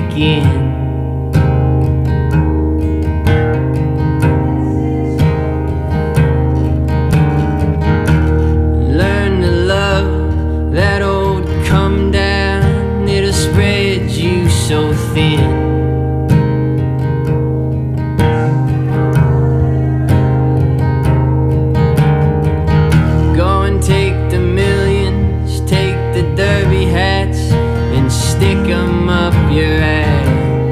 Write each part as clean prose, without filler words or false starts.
begin. Learn to love that old come down, it'll spread you so thin. Stick 'em up your ass.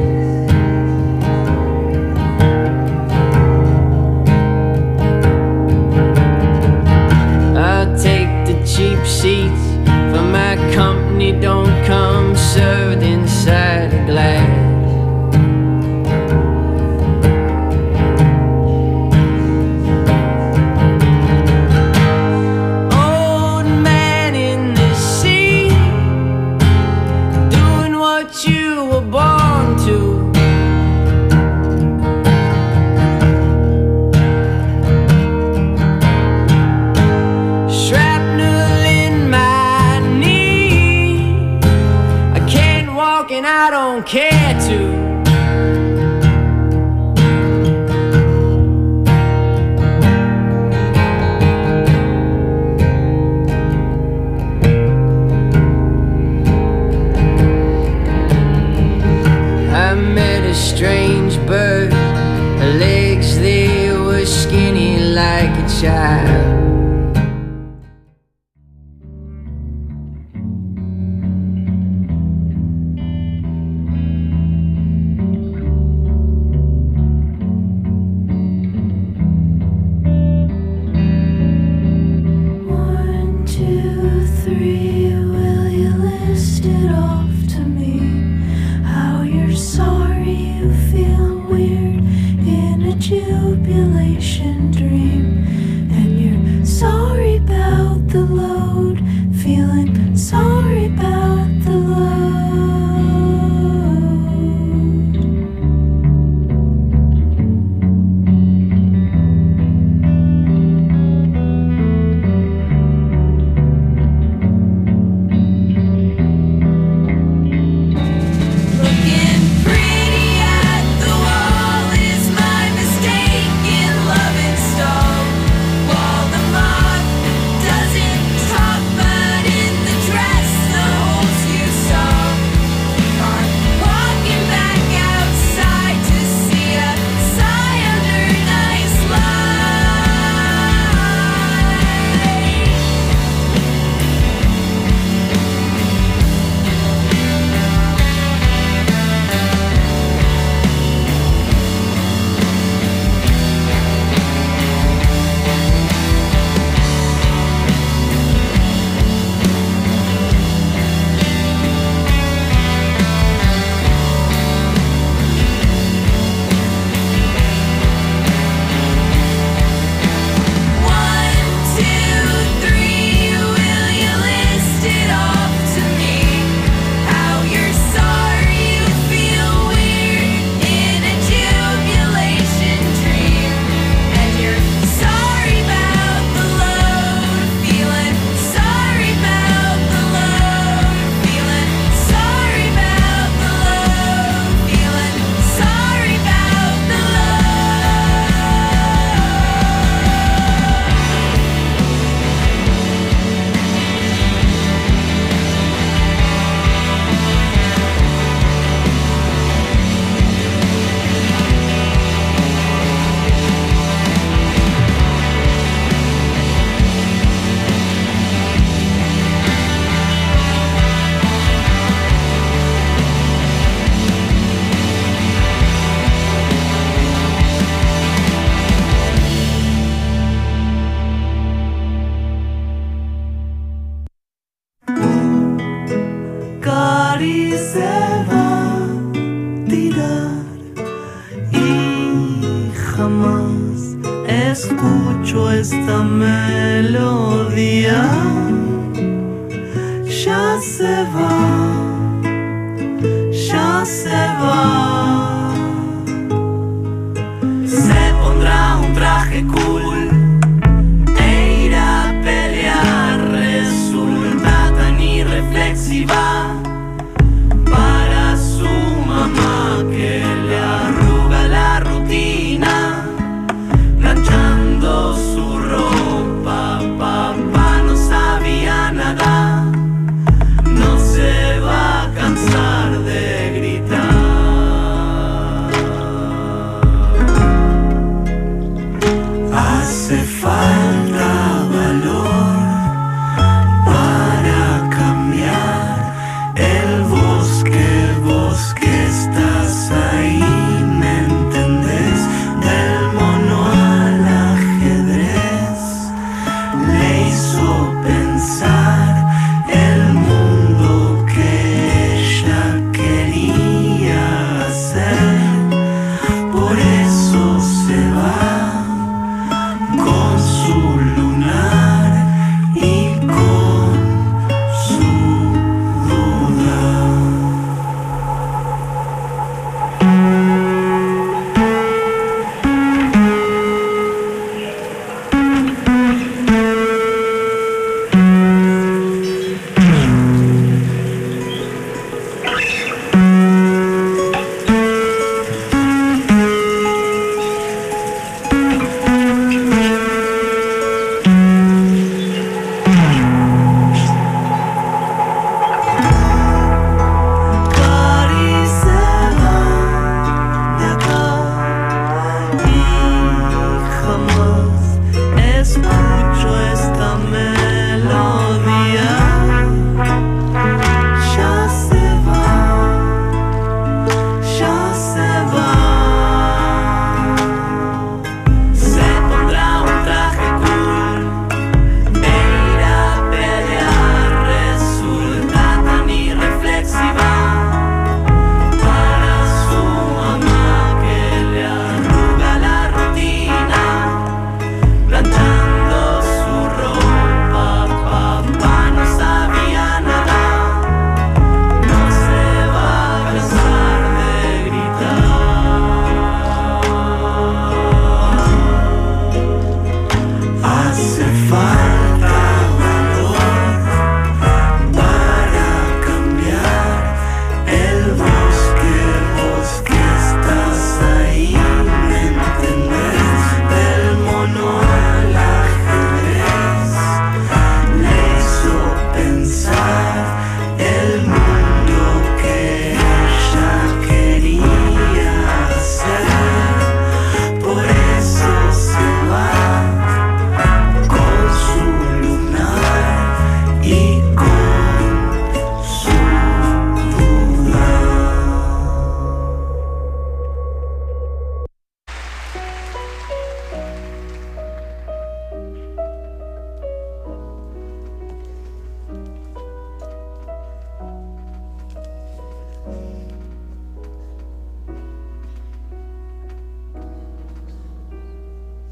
I'll take the cheap seats, for my company don't come served inside a glass. You were born to. Shrapnel in my knee, I can't walk and I don't care to. I met a strange bird, her legs they were skinny like a child. One, two, three, will you list it off to me? How you're sorry you feel weird in a jubilation dream, and you're sorry about the load, feeling sorry about the load. Cari se va a tirar y jamás escucho esta melodía. Ya se va, ya se va. Se pondrá un traje cool e irá a pelear. Resulta tan irreflexiva para su mamá.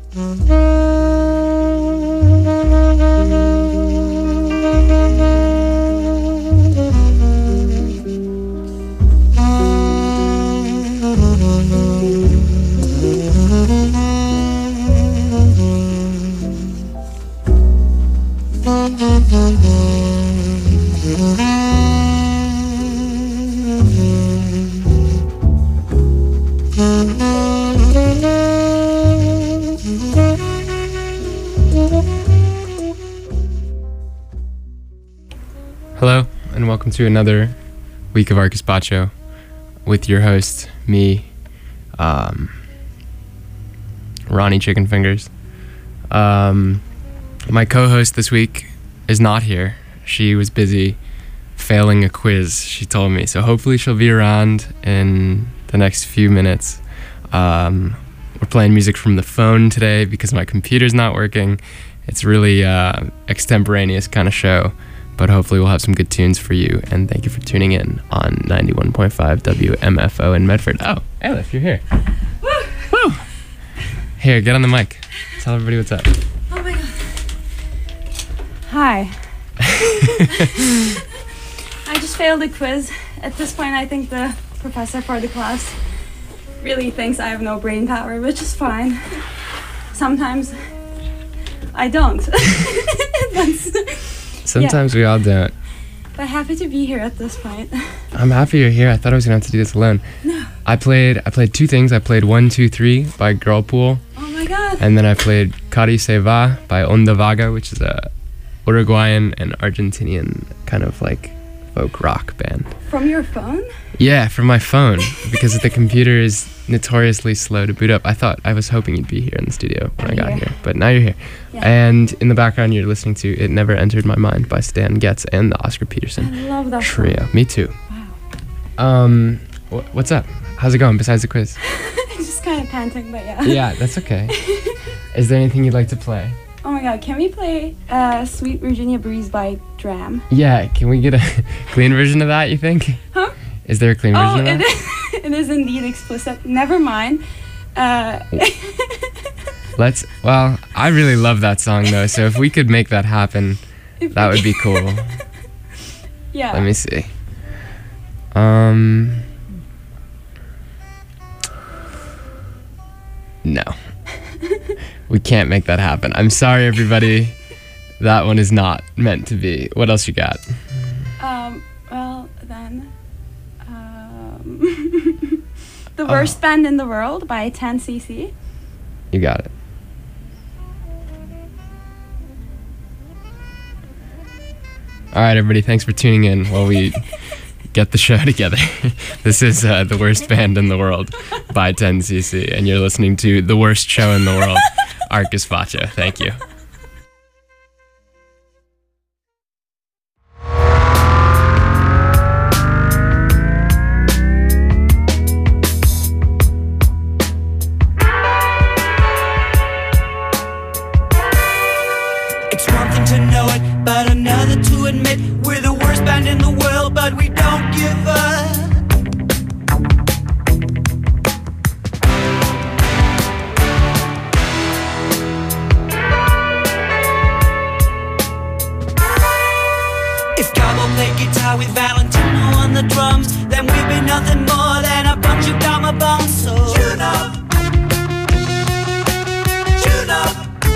Hello, and welcome to another week of Arcus Bacho with your host, me, Ronnie Chicken Fingers. My co-host this week is not here. She was busy failing a quiz, she told me, so hopefully she'll be around in the next few minutes. We're playing music from the phone today because my computer's not working. It's really extemporaneous kind of show. But hopefully we'll have some good tunes for you. And thank you for tuning in on 91.5 WMFO in Medford. Oh, Elif, you're here. Woo! Woo! Here, get on the mic. Tell everybody what's up. Oh my god. Hi. I just failed a quiz. At this point, I think the professor for the class really thinks I have no brain power, which is fine. Sometimes I don't. Sometimes we all don't. But happy to be here at this point. I'm happy you're here. I thought I was gonna have to do this alone. No. I played 2 things. I played 1, 2, 3 by Girlpool. Oh my god. And then I played Cari Se Va by Onda Vaga, which is a Uruguayan and Argentinian kind of like folk rock band. From your phone? Yeah, from my phone, because the computer is notoriously slow to boot up. I was hoping you'd be here in the studio when I got here, but now you're here. Yeah. And in the background, you're listening to It Never Entered My Mind by Stan Getz and the Oscar Peterson I love that trio. song. Me too. Wow. What's up? How's it going besides the quiz? I'm just kind of panting, but yeah. Yeah, that's okay. Is there anything you'd like to play? Oh my god, can we play Sweet Virginia Breeze by Dram? Yeah, can we get a clean version of that, you think? Huh? Is there a clean version of that? It is indeed explicit. Never mind. Well, I really love that song though, so if we could make that happen, that would be cool. Yeah. Let me see. No. We can't make that happen. I'm sorry, everybody. That one is not meant to be. What else you got? Well, then, The Worst Band in the World by 10cc. You got it. All right, everybody. Thanks for tuning in while we get the show together. This is The Worst Band in the World by 10cc, and you're listening to The Worst Show in the World, Arcus Bacho. Thank you. It's one thing to know it, but another to admit we're the worst band in the world, but we don't give up. If Gabo played guitar with Valentino on the drums, then we'd be nothing more than a bunch of Dharma bums. So tune up, tune up.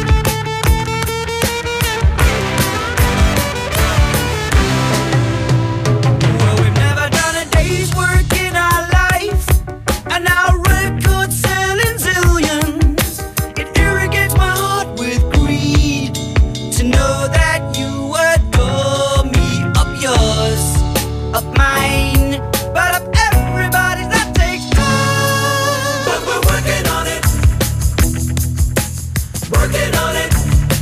Well, we've never done a day's work in our life, and our record's selling zillions. It irrigates my heart with greed to know that you adore me, up yours, up mine, but up everybody's. That takes time, but we're working on it, working on it.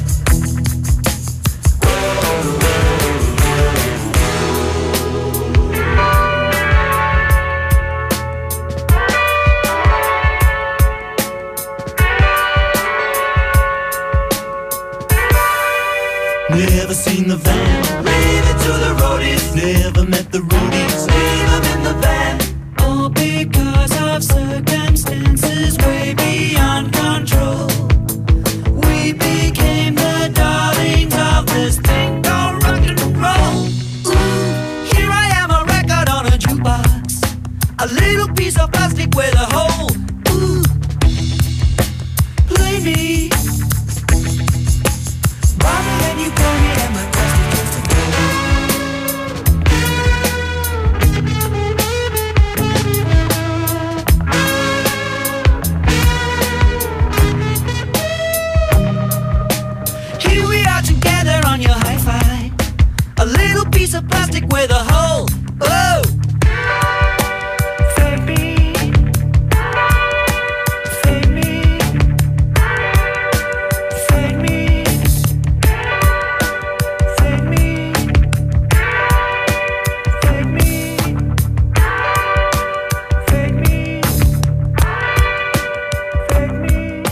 Never seen the van, leave it to the roadies. Never met the roadies, leave them in the van. All because of circumstances way beyond control. of plastic with a hole. Oh! Save me. Save me. Save me. Save me. Save me. Save me. Save me.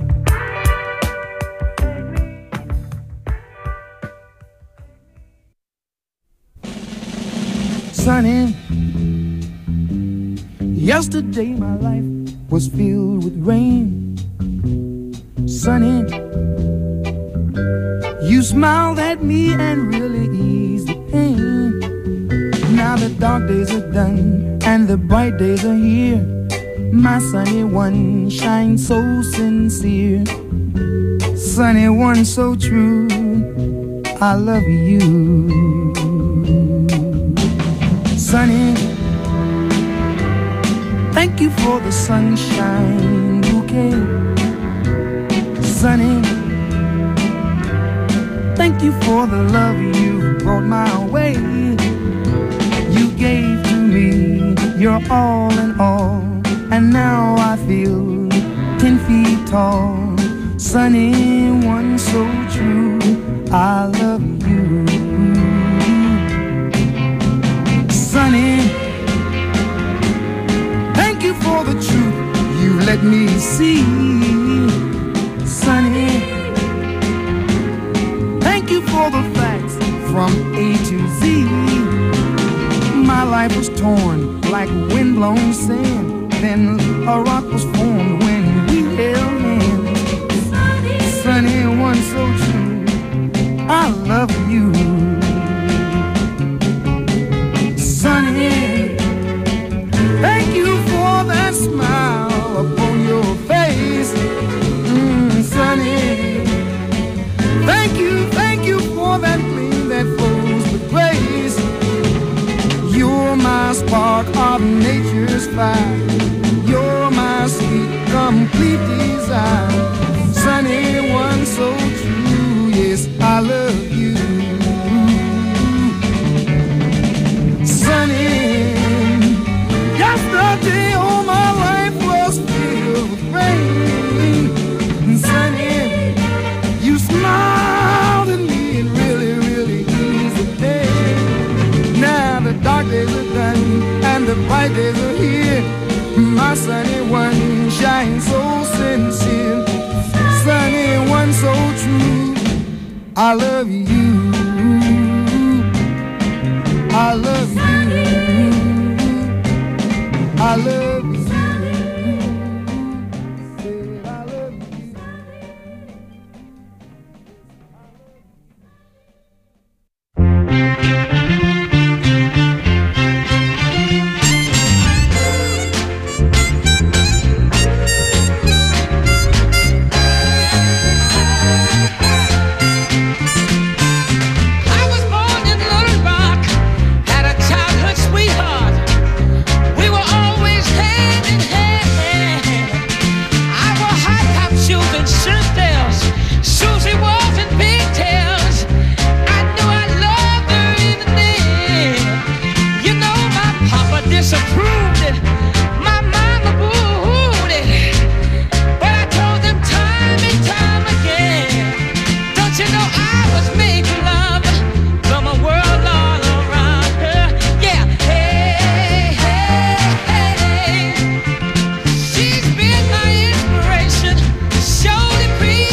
Sunny, yesterday my life was filled with rain. Sunny, you smiled at me and really eased the pain. Now the dark days are done and the bright days are here. My sunny one shines so sincere. Sunny one so true, I love you. Sunny, thank you for the sunshine bouquet. Sunny, thank you for the love you brought my way. You gave to me your all in all, and now I feel 10 feet tall. Sunny one so true, I love you. Sunny, thank you for the truth you let me see. Sunny, thank you for the facts from A to Z. My life was torn like windblown sand, then a rock was formed when we held hands. Sunny one so true, I love you. Sunny, thank you for that smile upon your face. Sunny, thank you for that gleam that flows with grace. You're my spark of nature's fire. You're my sweet, complete desire. Sunny one so true, yes, I love you. Sunny, yesterday all my life was filled with rain. Sunny, you smiled at me and really, really eased the day. Now the dark days are done and the bright days are here. My sunny one shines so sincere. Sunny one so true, I love you. I love you. I love you. Said I love you. I was born in Little Rock, had a childhood sweetheart. We were always hand in hand. I wore high-top shoes and shirt tails, Susie walls and pigtails. I knew I loved her even then. You know my papa disapproved it, my mama booed it, but I told them time and time again, don't you know I was made for love from a world all around her. Yeah, hey, hey, hey. She's been my inspiration, showed appreciation.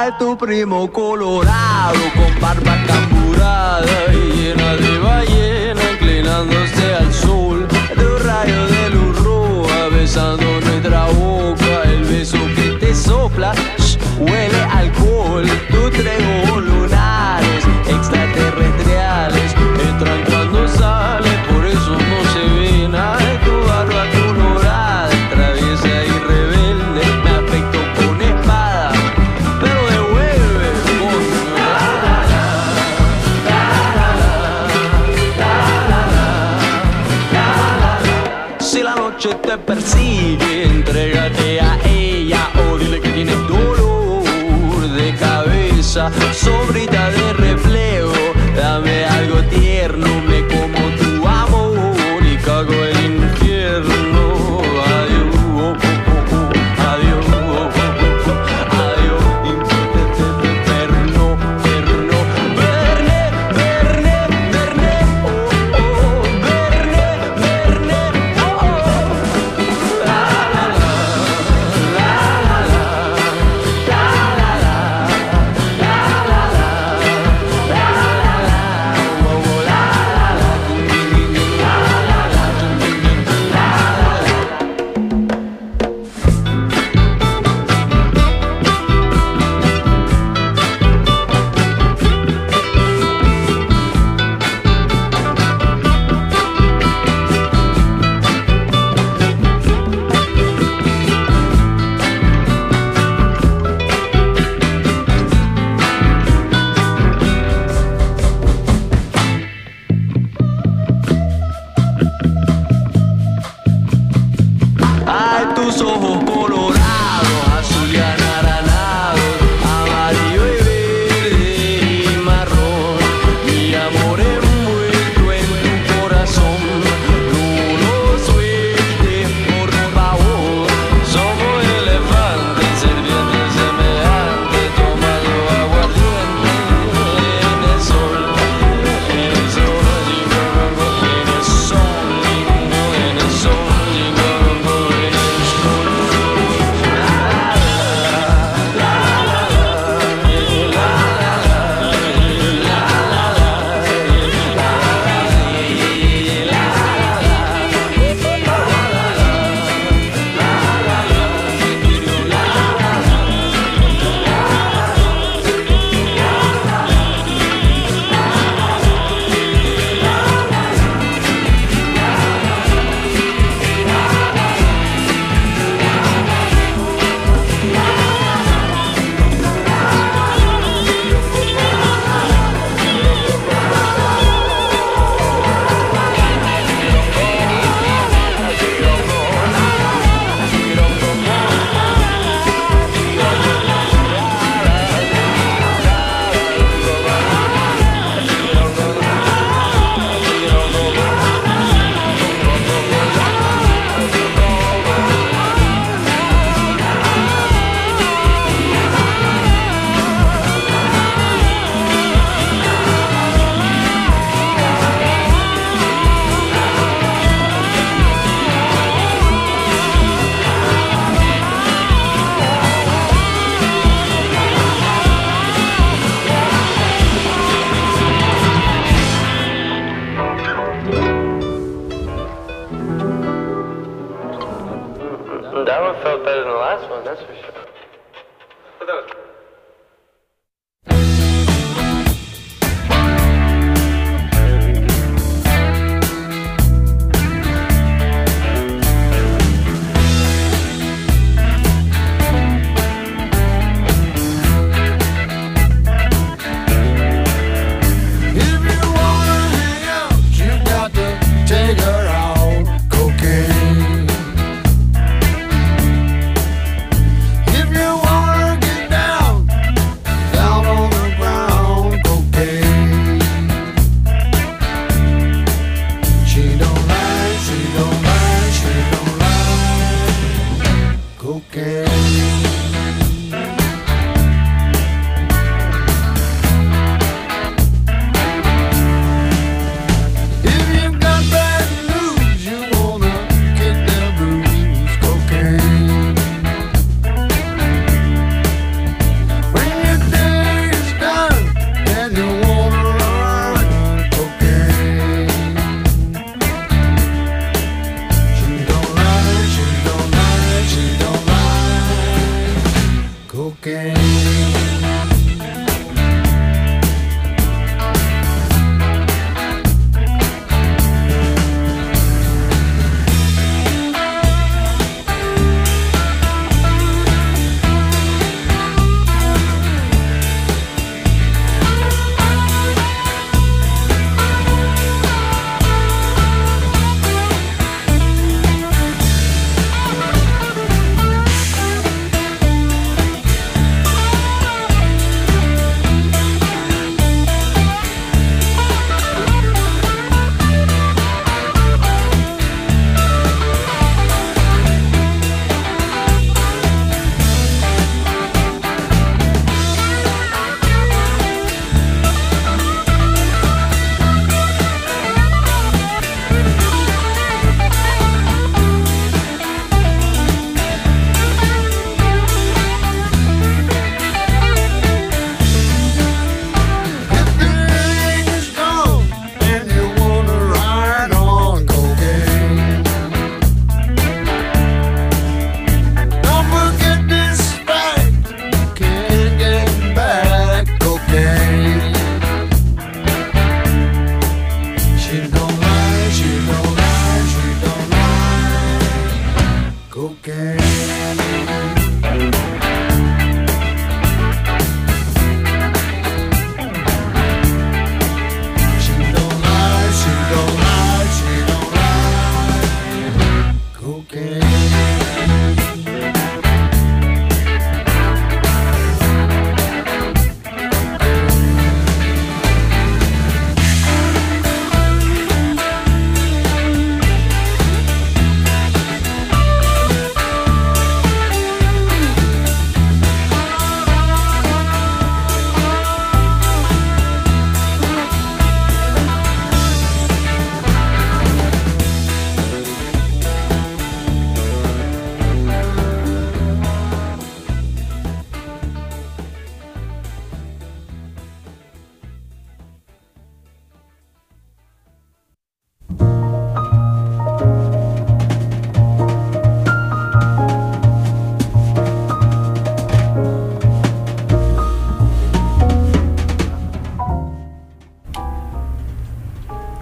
Ay, tu primo colorado con barba camburada y llena de ballena inclinándose al sol. De un rayo de luz roja besando nuestra boca. El beso que te sopla, huele a alcohol. Tus tres ojos lunares, extraterrestriales, entran cuando sale, por eso no se ve nada. Tu barba colorada, traviesa y rebelde, me afecto con espada, pero devuelve con si la noche te persigue, entrégate a ella o dile que tienes dolor de cabeza. Sobrita de reflejo, dame algo tierno, me como tu amor y cago el infierno. Adiós, adiós, adiós, perno, perno, verne, verne, verne, oh, oh, verne, verne, oh, oh. La la la, la la la, la la la, la la la, la la la, oh, oh, la la la, la la la, la la la. Ay, tus ojos colorados, azul y anaranjados, amarillo y verde y marrón. Mi amor envuelto en tu corazón, no lo sueltes por favor. Somos elefantes, serpientes semejantes, tomando aguardiente en el sol. En el sol, en el sol, en el sol. That one felt better than the last one, that's for sure. If you wanna hang out, you got to take her out cocaine.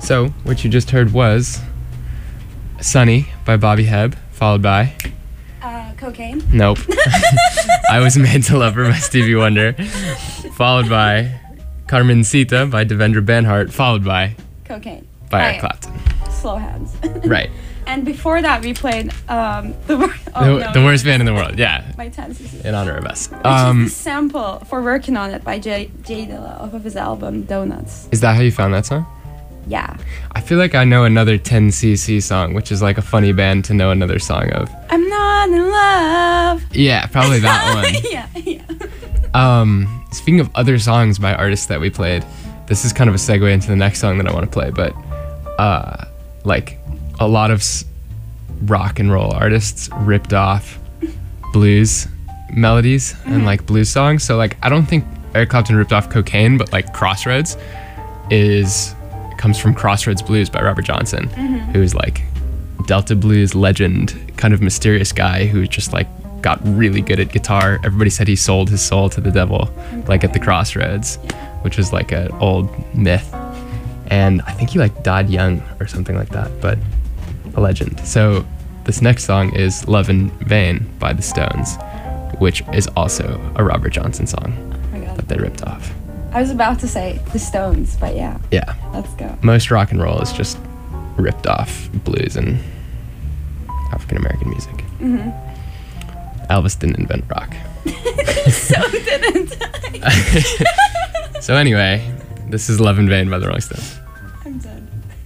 So, what you just heard was Sunny by Bobby Hebb, followed by... Cocaine. Nope. I Was Made to Love Her by Stevie Wonder, followed by Carmencita by Devendra Banhart, followed by Cocaine. by Eric Right. Clapton. Slow hands. Right. And before that, we played The worst band in the world, yeah, My 10cc. in honor of us. Which is the sample for Working on It by Jay Dilla off of his album Donuts. Is that how you found that song? Yeah. I feel like I know another 10cc song, which is like a funny band to know another song of. I'm not in love. Yeah, probably that one. Yeah. Speaking of other songs by artists that we played, this is kind of a segue into the next song that I want to play, but like a lot of rock and roll artists ripped off blues melodies and like blues songs. So like I don't think Eric Clapton ripped off Cocaine, but like Crossroads comes from Crossroads Blues by Robert Johnson, who's like Delta blues legend, kind of mysterious guy who just like got really good at guitar. Everybody said he sold his soul to the devil, like at the Crossroads, which is like an old myth. And I think he like died young or something like that, but a legend. So this next song is Love in Vain by the Stones, which is also a Robert Johnson song Oh my God. that they ripped off. I was about to say the Stones, but yeah, Yeah. let's go. Most rock and roll is just ripped off blues and African American music. Elvis didn't invent rock. So didn't. So anyway, this is Love in Vain by the Rolling Stones. I'm dead.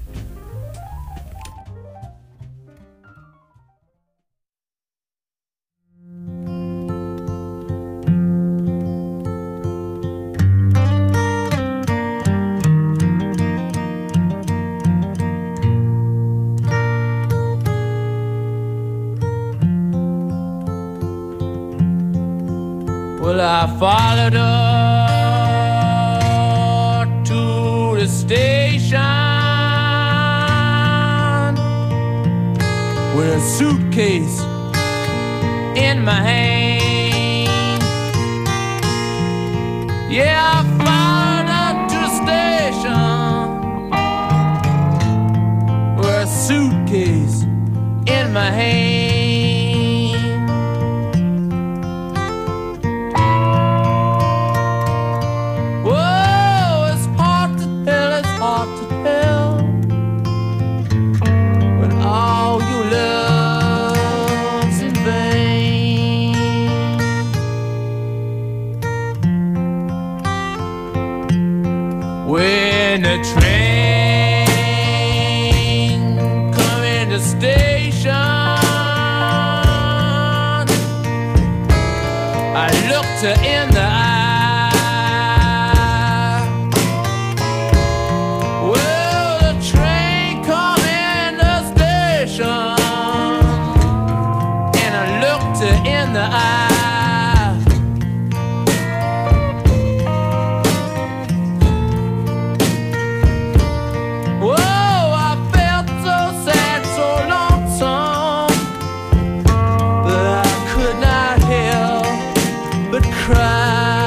Well, I followed her to the station with a suitcase in my hand. Yeah, I followed her to the station with a suitcase in my hand. When the train come in the station, I looked her in the eye. Well, the train come in the station, and I looked her in the eye. Cry.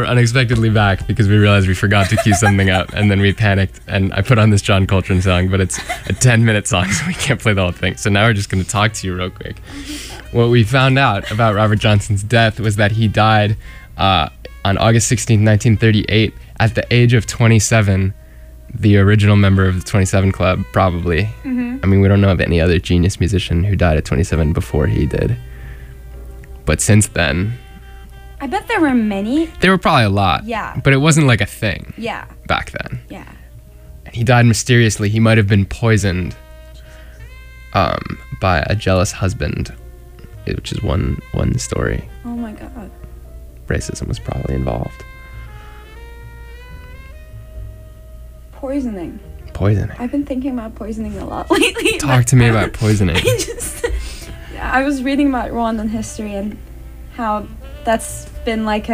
unexpectedly back because we realized we forgot to cue something up, and then we panicked, and I put on this John Coltrane song, but it's a 10-minute song, so we can't play the whole thing. So now we're just going to talk to you real quick. What we found out about Robert Johnson's death was that he died on August 16, 1938, at the age of 27, the original member of the 27 Club, probably. Mm-hmm. I mean, we don't know of any other genius musician who died at 27 before he did. But since then, I bet there were many. there were probably a lot. Yeah. But it wasn't like a thing Yeah. back then. Yeah. And he died mysteriously. He might have been poisoned by a jealous husband, which is one story. Oh my God. Racism was probably involved. Poisoning. Poisoning. I've been thinking about poisoning a lot lately. Talk to me about poisoning. I was reading about Rwandan history and how that's been like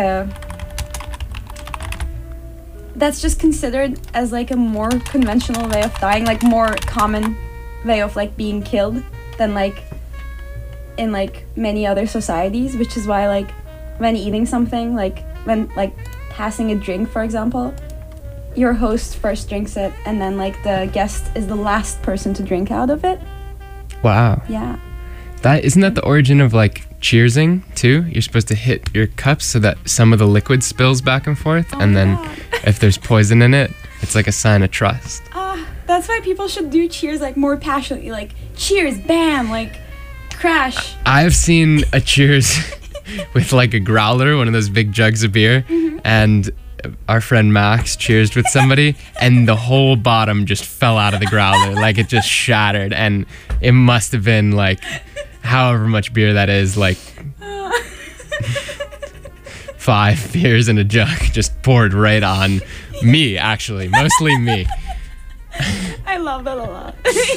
that's just considered as like a more conventional way of dying, like more common way of like being killed than like in like many other societies, which is why like when eating something, like when like passing a drink, for example, your host first drinks it and then like the guest is the last person to drink out of it. Wow. Yeah. Isn't that the origin of like cheersing too? You're supposed to hit your cups so that some of the liquid spills back and forth, and then if there's poison in it, it's like a sign of trust. That's why people should do cheers like more passionately, like cheers, bam, like crash. I've seen a cheers with like a growler, one of those big jugs of beer, and our friend Max cheersed with somebody, and the whole bottom just fell out of the growler, like it just shattered, and it must have been like however much beer that is, like 5 beers in a jug just poured right on me, actually, mostly me. I love that a lot.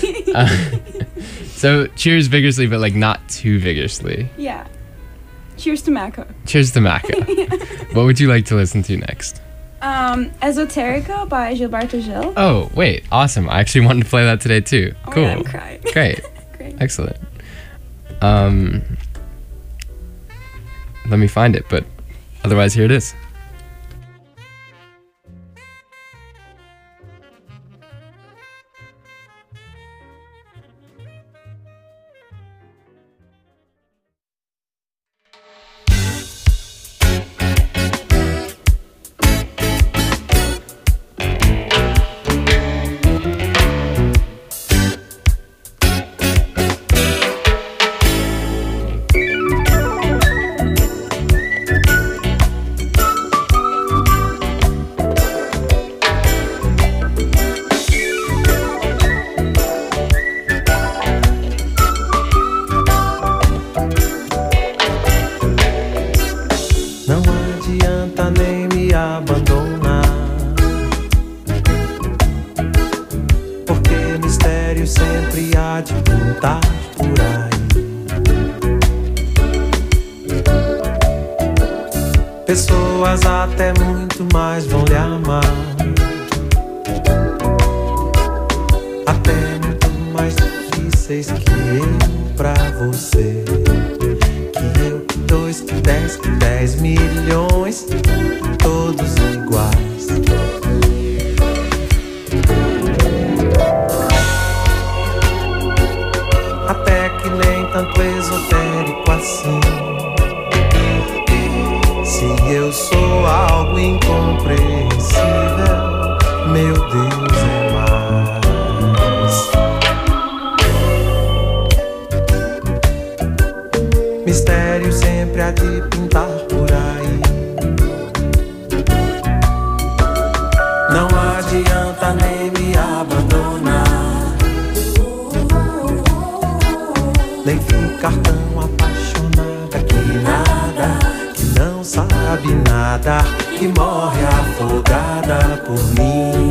So cheers vigorously, but like not too vigorously. Yeah. Cheers to Mako. Cheers to Mako. What would you like to listen to next? Esoterico by Gilberto Gil. Oh, wait, awesome. I actually wanted to play that today too. Oh, Cool. yeah, I'm crying. Great. Great. Excellent. Let me find it, but otherwise here it is. Não adianta nem me abandonar, porque mistério sempre há de pintar por aí. Pessoas até muito mais vão lhe amar, até muito mais difíceis que eu pra você. Que eu, que 2, que 10, que 10 milhões, todos iguais. Até que nem tanto esotérico assim. Se eu sou algo incompreensível, meu Deus é mais. Mistério sempre há de pintar por aí. Não adianta nem me abandonar, nem ficar tão apaixonada que nada, que não sabe nada, que morre afogada por mim.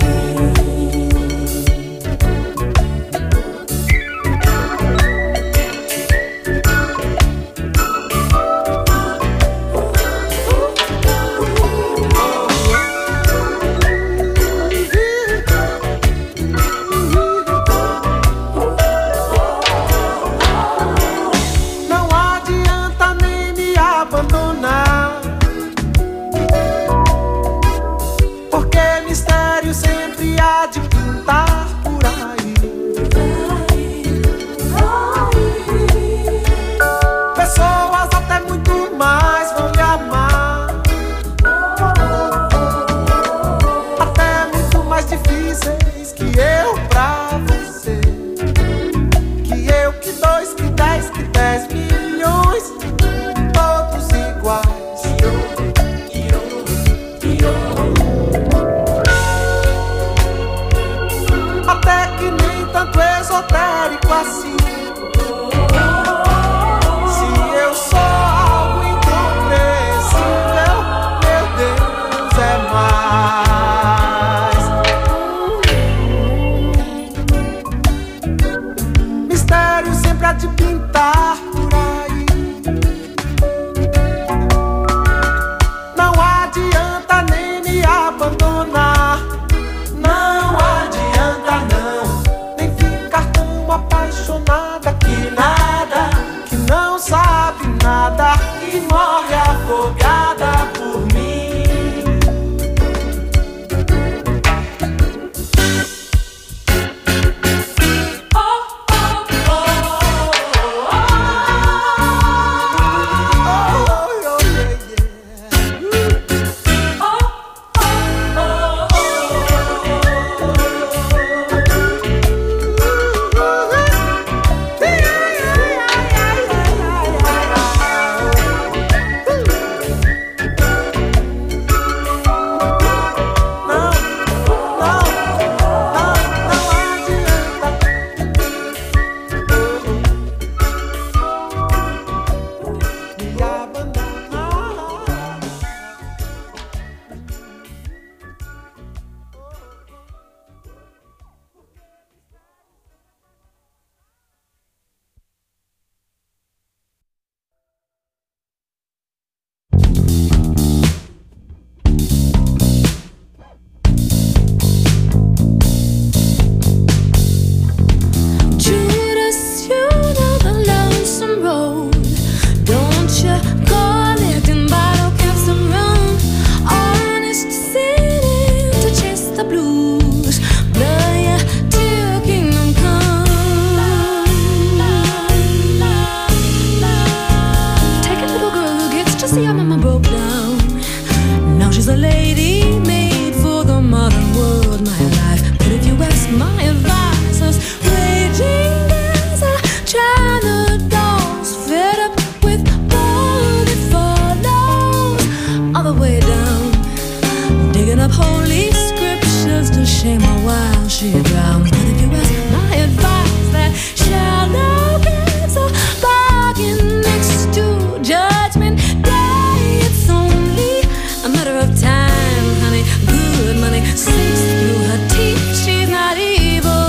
more while she drowns. But if you ask my advice, that shallow gaps are bargain next to Judgment Day. It's only a matter of time, honey. Good money sinks through her teeth. She's not evil.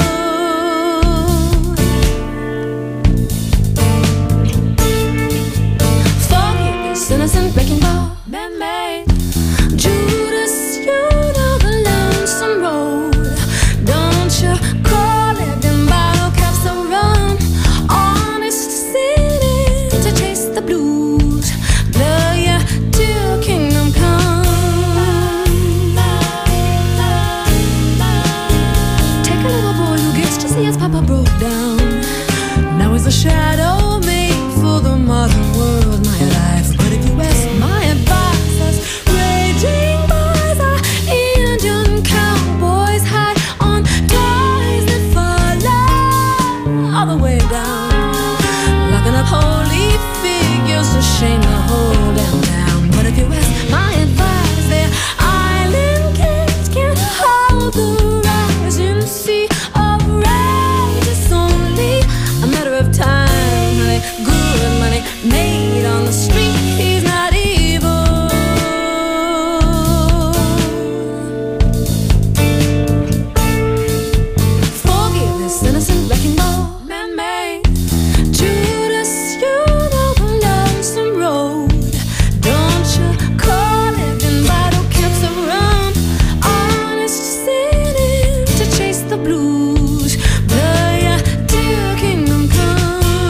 Forgive this innocent breaking ball, man-made. Judas, you know the lonesome road. Don't you call it them bottle caps to run. Honest sinning to chase the blues. Blur ya till kingdom come. Take a little boy who gets to see his papa broke down. Now he's a shadow made for the modern world, my life. But if you ask my advice, those raging boys are Indian cowboys hide on ties that follow all the way down, locking up holy figures to shame the whole damn town. But if you ask my advice, their island gates can't hold the rising sea of rage. It's only a matter of time, honey. Good money made on the street. He's not evil. Forgive this innocent wrecking ball, man-made. Judas, you know the lonesome road. Don't you call it them bottle caps of rum. Honest sinning to chase the blues. Blur ya till kingdom come.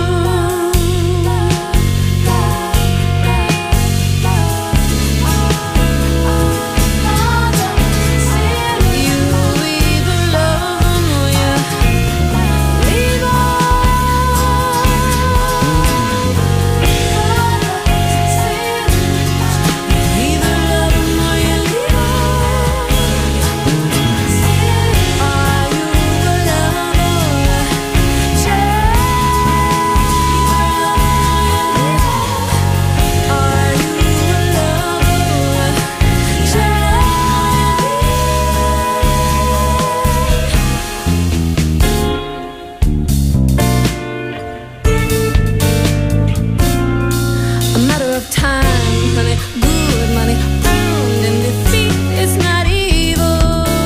You either love them or you leave 'em. Either love them or you leave 'em. Are you the love or the Are you the love or the A matter of time, honey. Good money earned in defeat. It's not evil.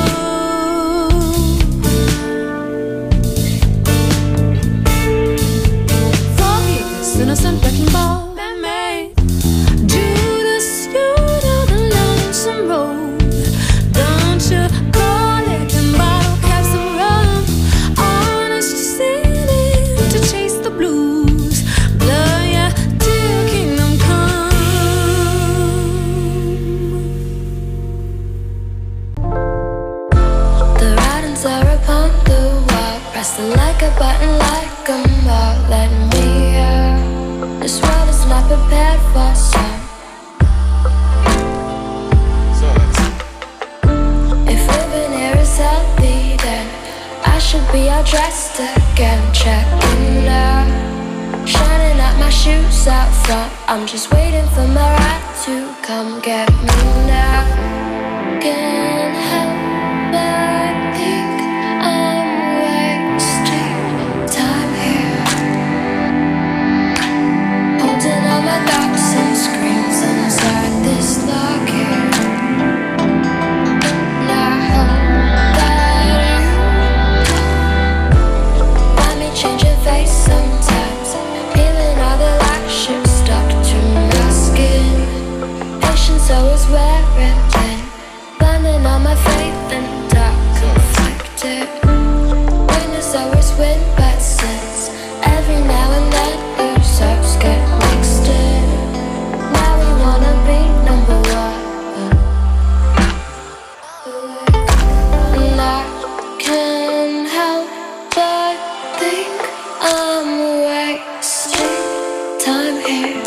Forgive this innocent wrecking ball, man-made. Judas, you know the lonesome road. Don't you call it them bottle caps of rum. Honest sinning to chase the blues. Blur ya till kingdom come. The writings are upon the wall, pressing like a button, like a ball. Let me out. This world is not prepared for some. If living here is healthy, then I should be all dressed again. Checking out, shining out my shoes out front. I'm just waiting for my ride to come get me now. Can't help but think I'm wasting time here, holding all my thoughts and screams inside this locket. Now I hope that find me changing face sometimes, peeling all the lashes stuck to my skin. Patience always wearing thin, blinding all my faith and dark conflicted. Winners always win, but since every now and then losers get mixed in. Now we wanna be number one. And I can't help but think I'm wasting time here,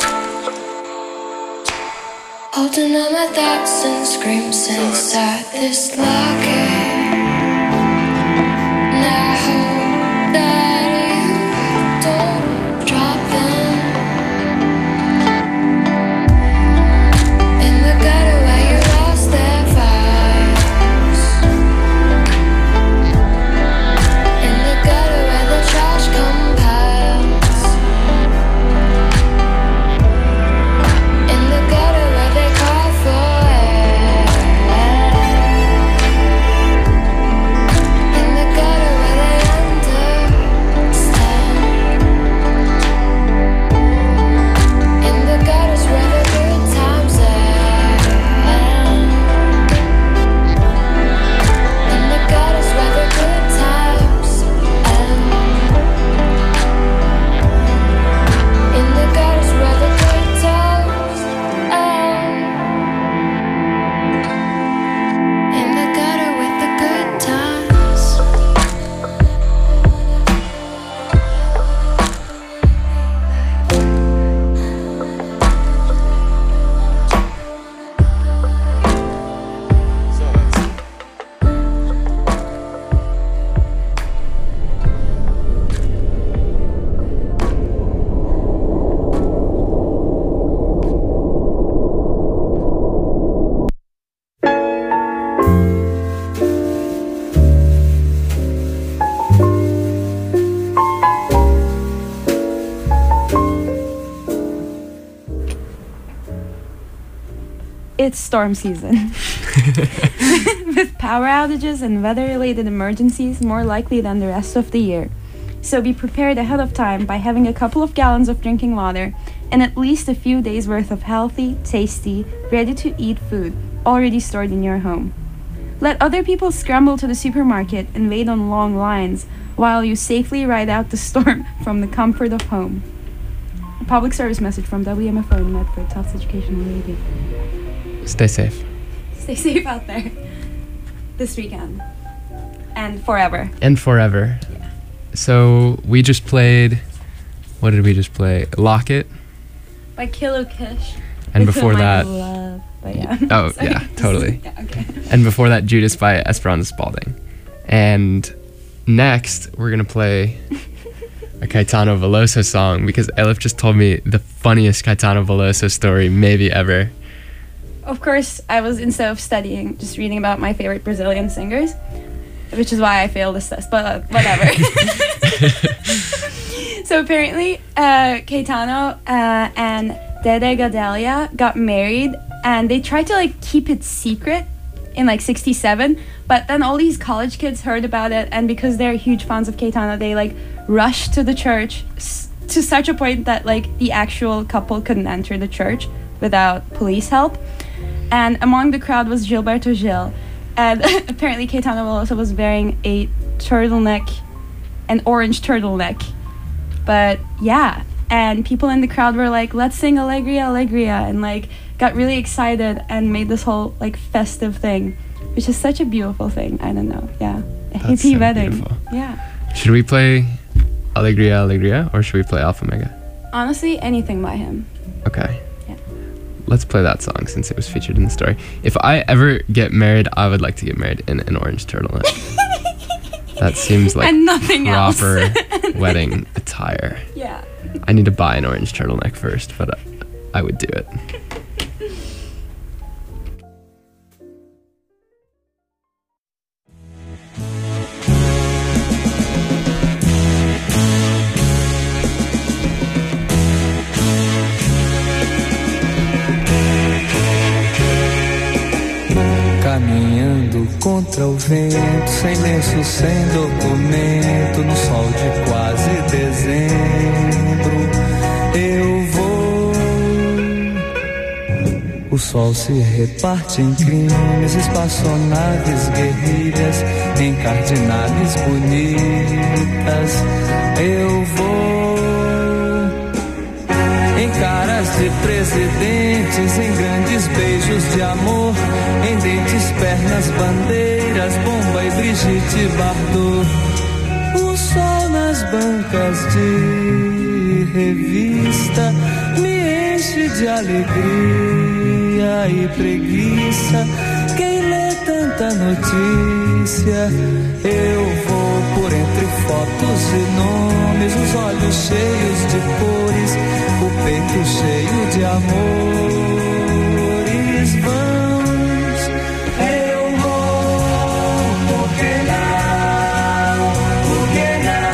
holding all my thoughts and screams inside this locket. Now I hope that you don't drop them in the gutter where you lost their vibes. It's storm season. With power outages and weather-related emergencies more likely than the rest of the year. So be prepared ahead of time by having a couple of gallons of drinking water and at least a few days worth of healthy, tasty, ready-to-eat food already stored in your home. Let other people scramble to the supermarket and wait on long lines while you safely ride out the storm from the comfort of home. A public service message from WMFO in Medford, Tufts Educational Radio. Stay safe. Stay safe out there this weekend and forever. And forever. Yeah. So we just played, what did we just play? Lock It. By Killer Kish. And With before Whom I that, Love. But yeah. oh Sorry. yeah, totally. Yeah, okay. And before that, Judas by Esperanza Spalding. And next, we're gonna play a Caetano Veloso song because Elif just told me the funniest Caetano Veloso story maybe ever. Of course, I was, instead of studying, just reading about my favorite Brazilian singers, which is why I failed this test, but whatever. So apparently, Caetano and Dede Gadelia got married, and they tried to like keep it secret in like 67, but then all these college kids heard about it, and because they're huge fans of Caetano, they like rushed to the church to such a point that like the actual couple couldn't enter the church without police help. And among the crowd was Gilberto Gil, and apparently Caetano Veloso was wearing a turtleneck, an orange turtleneck. But yeah, and people in the crowd were like, let's sing Alegria, Alegria, and like got really excited and made this whole like festive thing, which is such a beautiful thing. I don't know, yeah, a That's hippie so wedding. beautiful. Yeah. Should we play Alegria, Alegria, or should we play Alpha Mega? Honestly, anything by him. Okay. Yeah. Let's play that song since it was featured in the story. If I ever get married, I would like to get married in an orange turtleneck. That seems like And nothing else. proper wedding attire. Yeah. I need to buy an orange turtleneck first, but I would do it. Caminhando contra o vento, sem lenço, sem documento, no sol de quase dezembro, eu vou. O sol se reparte em crimes, espaçonaves, guerrilhas, em cardinales bonitas, eu vou. Em caras de presidentes, em grandes beijos de amor, em dentes, pernas, bandeiras, Bomba e Brigitte Bardot. O sol nas bancas de revista me enche de alegria e preguiça. Quem lê tanta notícia, eu vou por entre fotos e nomes, os olhos cheios de cores, o peito cheio de amores vãos. Eu vou, por que não? Por que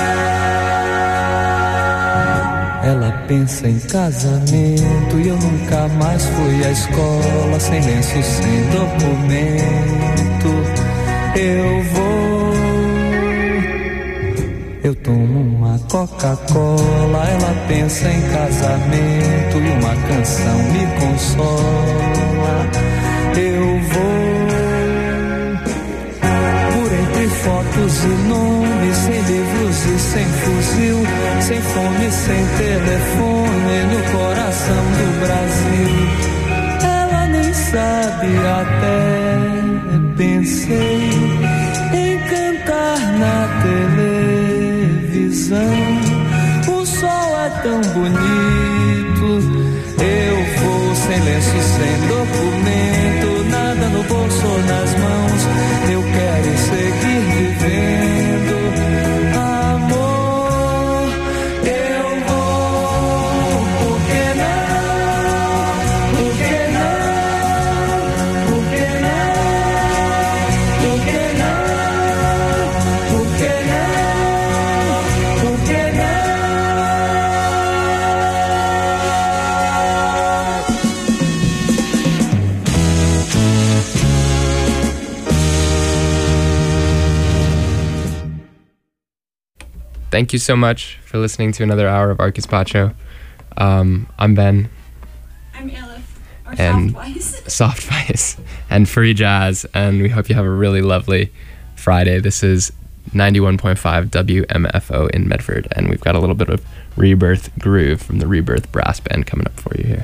não? Ela pensa em casamento e eu nunca mais fui à escola, sem lenço, sem documento. Eu vou. Eu tomo uma Coca-Cola, ela pensa em casamento e uma canção me consola. Eu vou por entre fotos e nomes, sem livros e sem fuzil, sem fome, sem telefone, no coração do Brasil. Ela nem sabe, até pensei em cantar na televisão. O sol é tão bonito, eu vou sem lenço, sem documento, nada no bolso ou nas mãos. Eu quero seguir vivendo, amor. Eu vou, por que não? Por que não? Por que não? Por que não? thank you so much for listening to another hour of Arcus Pacho. I'm Ben. I'm Elif, or And Softwise. Softwise and Free Jazz, and we hope you have a really lovely Friday. This is 91.5 WMFO in Medford, and we've got a little bit of Rebirth Groove from the Rebirth Brass Band coming up for you here.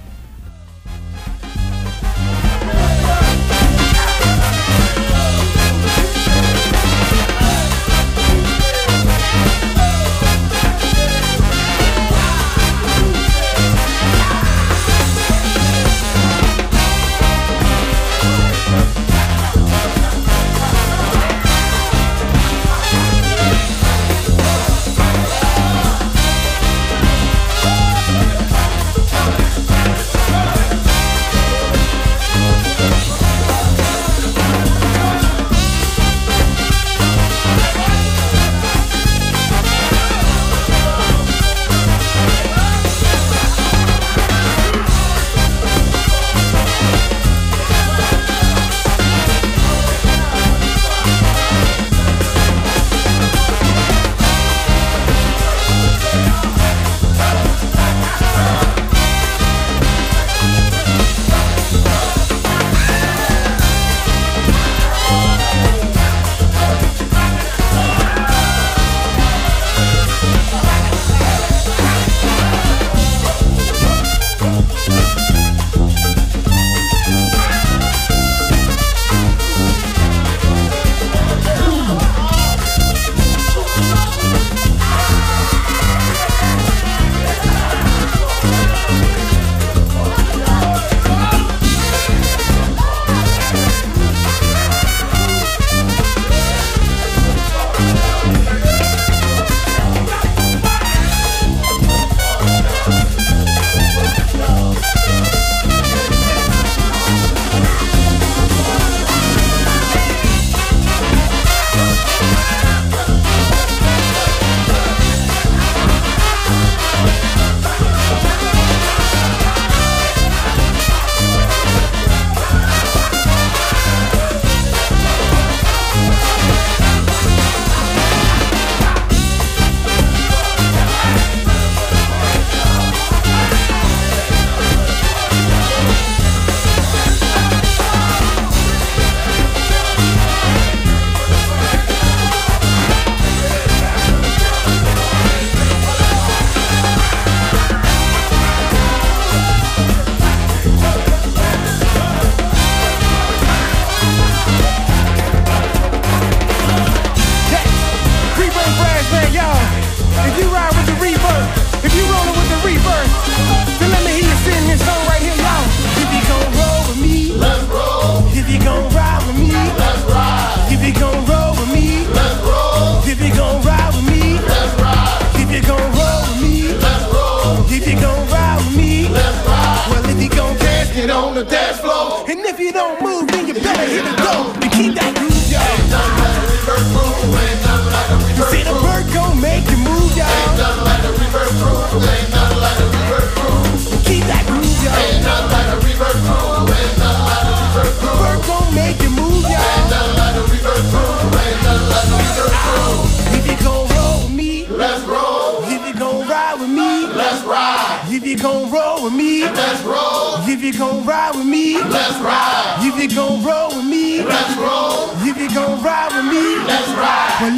On the dance floor, and if you don't move, then you better hit the door and keep that groove, y'all. Ain't nothing like the reverse groove. Ain't nothing like the reverse groove. See the bird gon' make you move, y'all. Ain't nothing like the reverse groove. Ain't nothing like the reverse groove. Keep that groove, y'all. Ain't nothing like the reverse groove. Ain't nothing like the reverse groove. Bird gon' make you move, y'all. Ain't nothing like the reverse groove. Ain't nothing like the reverse groove. If you gon' roll with me, let's roll. If you gon' ride with me, let's ride. If you gon' roll with me, let's roll. If you gon' ride with me, let's ride. If you gon' roll with me, let's roll. If you gon' ride with me, let's ride.